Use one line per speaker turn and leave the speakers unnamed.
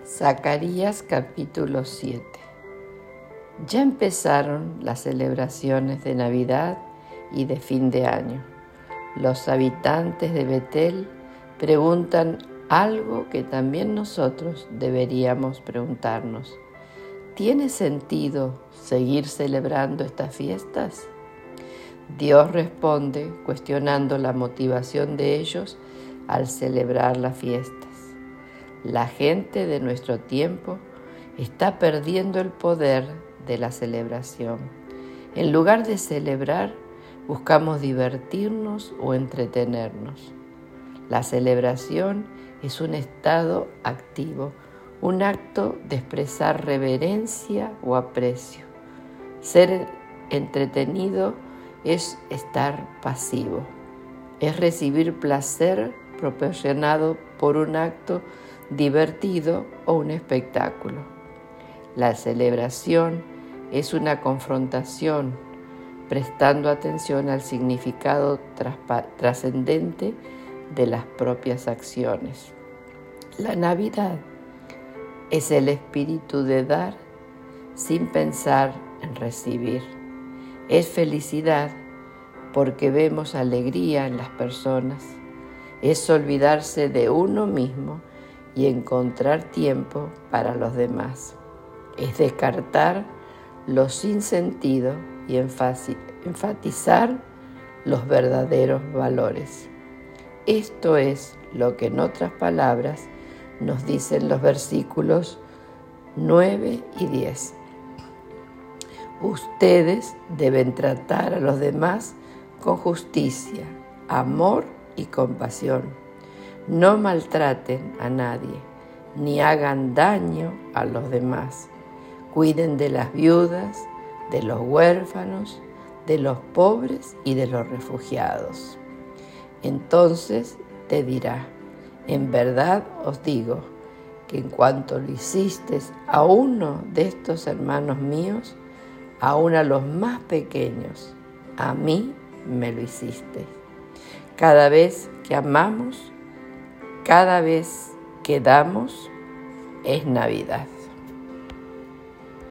Zacarías capítulo 7. Ya empezaron las celebraciones de Navidad y de fin de año. Los habitantes de Betel preguntan algo que también nosotros deberíamos preguntarnos. ¿Tiene sentido seguir celebrando estas fiestas? Dios responde cuestionando la motivación de ellos al celebrar las fiestas. La gente de nuestro tiempo está perdiendo el poder de la celebración. En lugar de celebrar, buscamos divertirnos o entretenernos. La celebración es un estado activo, un acto de expresar reverencia o aprecio. Ser entretenido es estar pasivo, es recibir placer proporcionado por un acto divertido o un espectáculo. La celebración es una confrontación, prestando atención al significado trascendente de las propias acciones. La Navidad es el espíritu de dar sin pensar en recibir. Es felicidad porque vemos alegría en las personas. Es olvidarse de uno mismo y encontrar tiempo para los demás. Es descartar lo sin sentido y enfatizar los verdaderos valores. Esto es lo que en otras palabras nos dicen los versículos 9 y 10. Ustedes deben tratar a los demás con justicia, amor y compasión. No maltraten a nadie, ni hagan daño a los demás. Cuiden de las viudas, de los huérfanos, de los pobres y de los refugiados. Entonces te dirá, en verdad os digo, que en cuanto lo hiciste a uno de estos hermanos míos, aun a los más pequeños, a mí me lo hiciste. Cada vez que amamos, cada vez que damos, es Navidad.